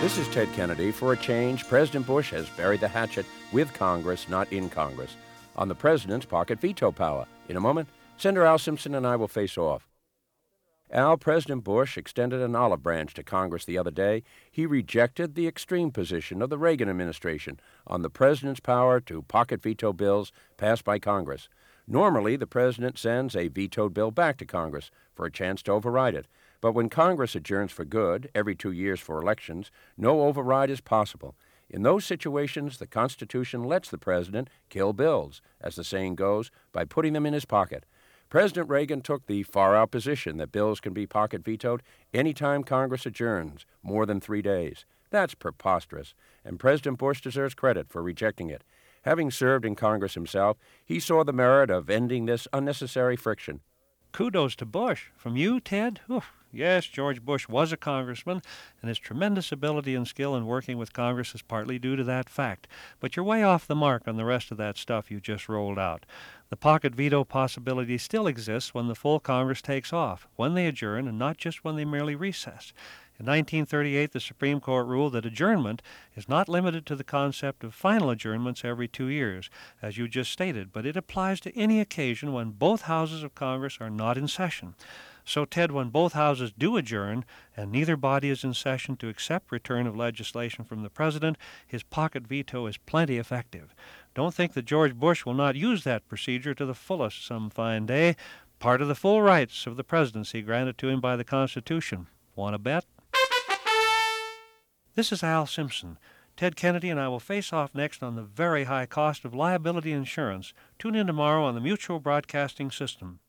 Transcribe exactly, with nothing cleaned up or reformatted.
This is Ted Kennedy. For a change, President Bush has buried the hatchet with Congress, not in Congress, on the president's pocket veto power. In a moment, Senator Al Simpson and I will face off. Al, President Bush extended an olive branch to Congress the other day. He rejected the extreme position of the Reagan administration on the president's power to pocket veto bills passed by Congress. Normally, the president sends a vetoed bill back to Congress for a chance to override it. But when Congress adjourns for good, every two years for elections, no override is possible. In those situations, the Constitution lets the president kill bills, as the saying goes, by putting them in his pocket. President Reagan took the far-out position that bills can be pocket vetoed anytime Congress adjourns more than three days. That's preposterous, and President Bush deserves credit for rejecting it. Having served in Congress himself, he saw the merit of ending this unnecessary friction. Kudos to Bush. From you, Ted? Oof. Yes, George Bush was a congressman, and his tremendous ability and skill in working with Congress is partly due to that fact. But you're way off the mark on the rest of that stuff you just rolled out. The pocket veto possibility still exists when the full Congress takes off, when they adjourn, and not just when they merely recess. In nineteen thirty-eight, the Supreme Court ruled that adjournment is not limited to the concept of final adjournments every two years, as you just stated, but it applies to any occasion when both houses of Congress are not in session. So, Ted, when both houses do adjourn and neither body is in session to accept return of legislation from the president, his pocket veto is plenty effective. Don't think that George Bush will not use that procedure to the fullest some fine day. Part of the full rights of the presidency granted to him by the Constitution. Want to bet? This is Al Simpson. Ted Kennedy and I will face off next on the very high cost of liability insurance. Tune in tomorrow on the Mutual Broadcasting System.